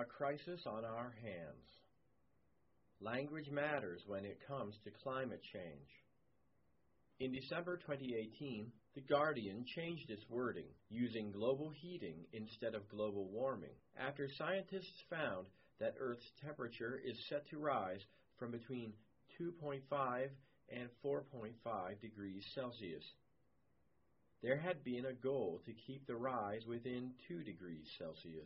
A crisis on our hands. Language matters when it comes to climate change. In December 2018, The Guardian changed its wording, using global heating instead of global warming, after scientists found that Earth's temperature is set to rise from between 2.5 and 4.5 degrees Celsius. There had been a goal to keep the rise within 2 degrees Celsius.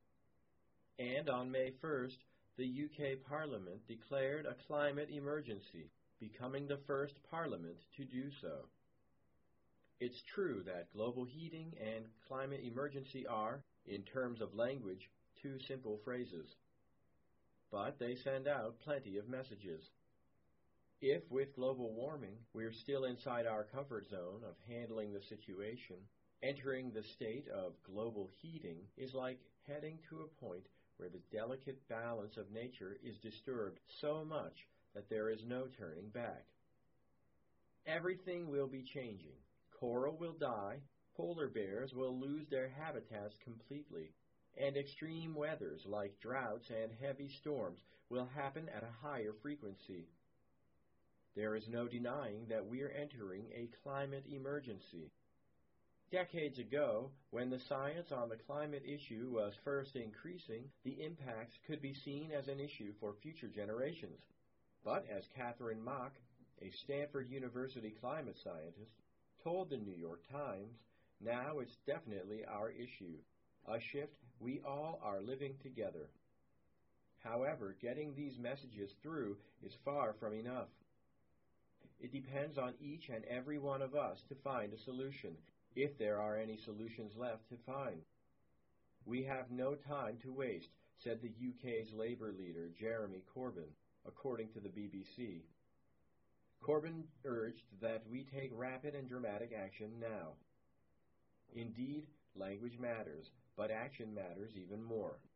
And on May 1st, the UK Parliament declared a climate emergency, becoming the first parliament to do so. It's true that global heating and climate emergency are, in terms of language, two simple phrases. But they send out plenty of messages. If, with global warming, we're still inside our comfort zone of handling the situation, entering the state of global heating is like heading to a point where the delicate balance of nature is disturbed so much that there is no turning back. Everything will be changing. Coral will die, polar bears will lose their habitats completely, and extreme weathers like droughts and heavy storms will happen at a higher frequency. There is no denying that we're entering a climate emergency. Decades ago, when the science on the climate issue was first increasing, the impacts could be seen as an issue for future generations. But as Catherine Mock, a Stanford University climate scientist, told the New York Times, now it's definitely our issue, a shift we all are living together. However, getting these messages through is far from enough. It depends on each and every one of us to find a solution, if there are any solutions left to find. We have no time to waste, said the UK's Labour leader Jeremy Corbyn, according to the BBC. Corbyn urged that we take rapid and dramatic action now. Indeed, language matters, but action matters even more.